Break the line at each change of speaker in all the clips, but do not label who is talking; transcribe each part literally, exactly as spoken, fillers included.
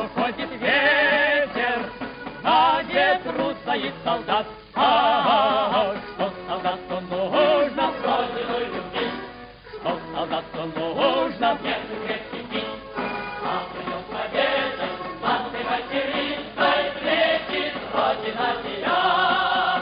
уходит ветер, на ветру стоит солдат. А, что солдату нужно, родину любить, что солдату нужно, нет крепкий пить. А придет победа, матушкой материнской встретит родина тебя.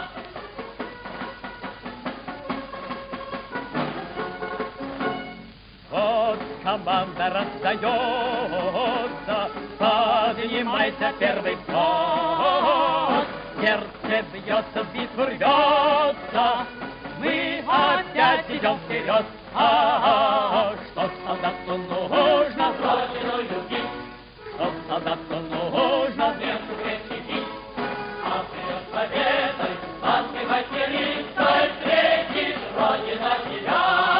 Вот команда раздается, поднимайся первый вход. Сердце бьется, в битву рвется, мы опять идем вперед. А, что солдату нужно, родину любить, что солдату нужно, нету крепкий пить. А придет победа, матушкой материнской встретит родина тебя.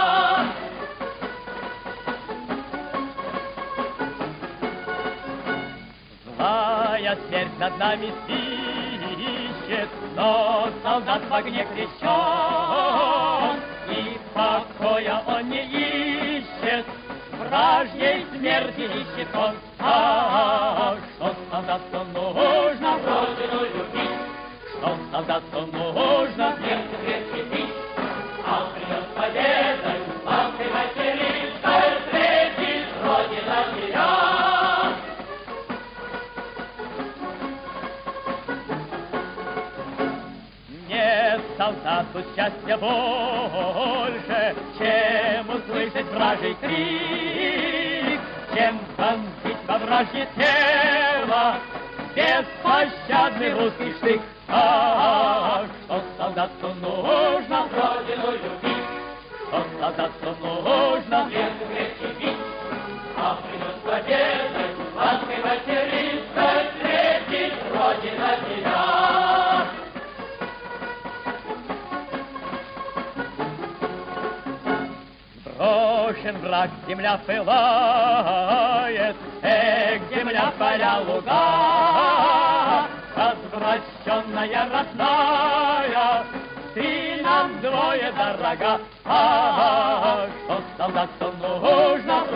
Злая смерть над нами свищет, но солдат в огне крещен, и покоя он не ищет, вражьей смерти ищет он. А, что солдату нужно, родину любить, что солдату нужно, смерть крепкий пить. А придет победа, матушкой материнской встретит родина тебя. Солдату счастья больше, чем услышать вражий крик, чем вонзить во вражье тело беспощадный русский штык. А, что солдату нужно, родину любить, что солдату нужно, нету крепкий пить. А придет победа, матушкой материнской встретит родина тебя. Брошен враг, земля пылает, эх, земля, поля, луга, возвращенная родная, ты нам вдвое дорога. А, что солдату нужно,